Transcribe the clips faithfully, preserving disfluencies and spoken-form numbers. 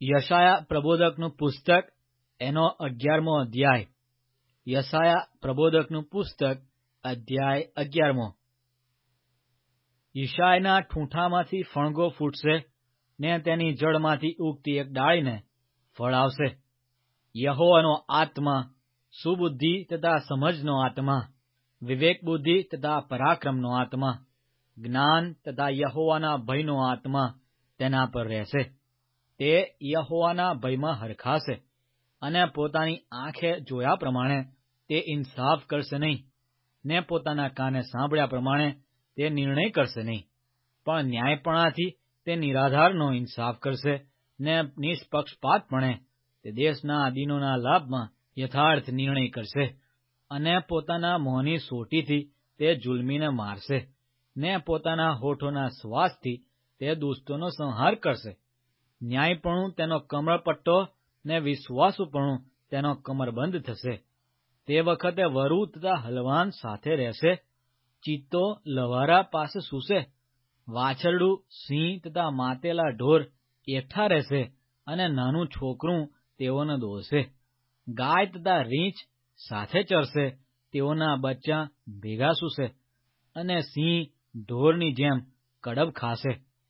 યશાયા પ્રબોધકનું પુસ્તક એનો અગિયારમો અધ્યાય. યશાયા પ્રબોધકનું પુસ્તક અધ્યાય અગિયારમો. યશાયના ઠૂંઠામાંથી ફણગો ફૂટશે ને તેની જળમાંથી ઉગતી એક ડાળીને ફળ આવશે. યહોવાનો આત્મા, સુબુદ્ધિ તથા સમજનો આત્મા, વિવેક બુદ્ધિ તથા પરાક્રમનો આત્મા, જ્ઞાન તથા યહોવાના ભયનો આત્મા તેના પર રહેશે. તે યહોવાના ભયમાં હરખાશે અને પોતાની આંખે જોયા પ્રમાણે તે ઇન્સાફ કરશે નહીં, ને પોતાના કાને સાંભળ્યા પ્રમાણે તે નિર્ણય કરશે નહીં, પણ ન્યાયપણાથી તે નિરાધારનો ઇન્સાફ કરશે, ને નિષ્પક્ષપાતપણે તે દેશના દીનોના લાભમાં યથાર્થ નિર્ણય કરશે, અને પોતાના મોંની સોટીથી તે જુલ્મીને મારશે, ને પોતાના હોઠોના શ્વાસથી તે દુષ્ટોનો સંહાર કરશે. ન્યાયપણું તેનો કમરપટ્ટો ને વિશ્વાસુપણું તેનો કમરબંધ થશે. તે વખતે વરુ તથા હલવાન સાથે રહેશે, ચિત્તો લવારા પાસે સૂશે, વાછરડું, સિંહ તથા માતેલા ઢોર એકઠા રહેશે, અને નાનું છોકરું તેઓને દોહશે. ગાય તથા રીંછ સાથે ચરશે, તેઓના બચ્ચાં ભેગા સૂશે, અને સિંહ ઢોરની જેમ કડબ ખાશે.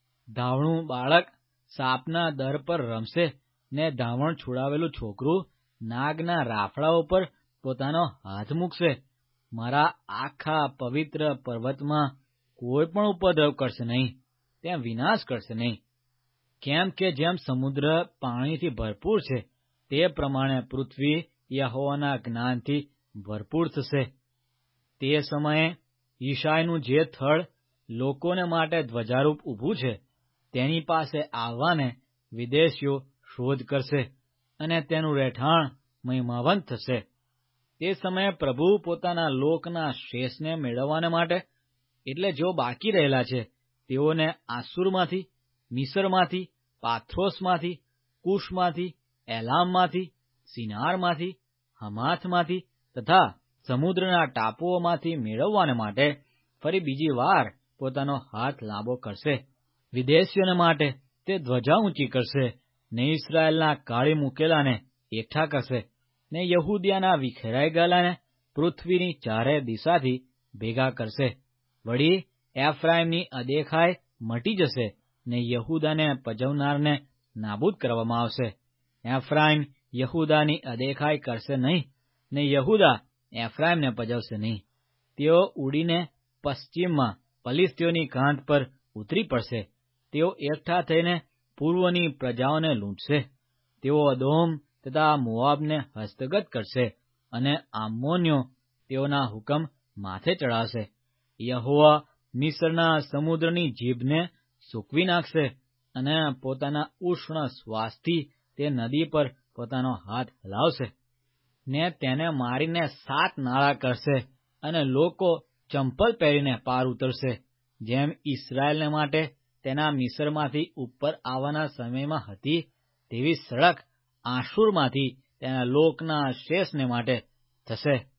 ધાવણું બાળક સાપના દર પર રમશે, ને ધાવણ છોડાવેલું છોકરું નાગના રાફડા ઉપર પોતાનો હાથ મૂકશે. મારા આખા પવિત્ર પર્વતમાં કોઈ પણ ઉપદ્રવ કરશે નહીં, ત્યાં વિનાશ કરશે નહીં. કેમ કે જેમ સમુદ્ર પાણીથી ભરપૂર છે, તે પ્રમાણે પૃથ્વી યહોવાના જ્ઞાનથી ભરપૂર થશે. તે સમયે યશાયનું જે થડ લોકોને માટે ધ્વજારૂપ ઊભું છે, તેની પાસે આવવાને વિદેશીઓ શોધ કરશે, અને તેનું રહેઠાણ મહિમાવંત થશે. તે સમયે પ્રભુ પોતાના લોકના શેષને મેળવવાને માટે, એટલે જેઓ બાકી રહેલા છે, તેઓને આસુરમાંથી, મિસરમાંથી, પાથ્રોસમાંથી, કુશમાંથી, એલામમાંથી, સિનારમાંથી, હમાથમાંથી તથા સમુદ્રના ટાપુઓમાંથી મેળવવાને માટે ફરી બીજી વાર પોતાનો હાથ લાંબો કરશે. વિદેશીઓને માટે તે ધ્વજા ઊંચી કરશે, ને ઇસ્રાયેલના કાઢી મૂકેલાને એકઠા કરશે, ને યહૂદિયાના વિખેરાઈ ગયેલાને પૃથ્વીની ચારે દિશાથી ભેગા કરશે. વળી એફ્રાઈમની અદેખાઈ મટી જશે, ને યહૂદાને પજવનારને નાબૂદ કરવામાં આવશે. એફ્રાઈમ યહૂદાની અદેખાઈ કરશે નહીં, ને યહૂદા એફ્રાઈમને પજવશે નહીં. તેઓ ઉડીને પશ્ચિમમાં ફલિસ્તીઓની કાંધ પર ઉતરી પડશે. તેઓ એકઠા થઈને પૂર્વની પ્રજાઓને લૂંટશે. તેઓ અદોમ તથા મોઆબને હસ્તગત કરશે, અને આમોન્યો તેઓના હુકમ માથે ચડાવશે. યહોવા મિસ્રના સમુદ્રની જીભને સૂકવી નાખશે, અને પોતાના ઉષ્ણ શ્વાસથી તે નદી પર પોતાનો હાથ હલાવશે, ને તેને મારીને સાત નાળા કરશે, અને લોકો ચંપલ પહેરીને પાર ઉતરશે. જેમ ઇસ્રાયેલને માટે તેના મિસરમાંથી ઉપર આવવાના સમયમાં હતી, તેવી સડક આશુરમાંથી તેના લોકના શેષને માટે થશે.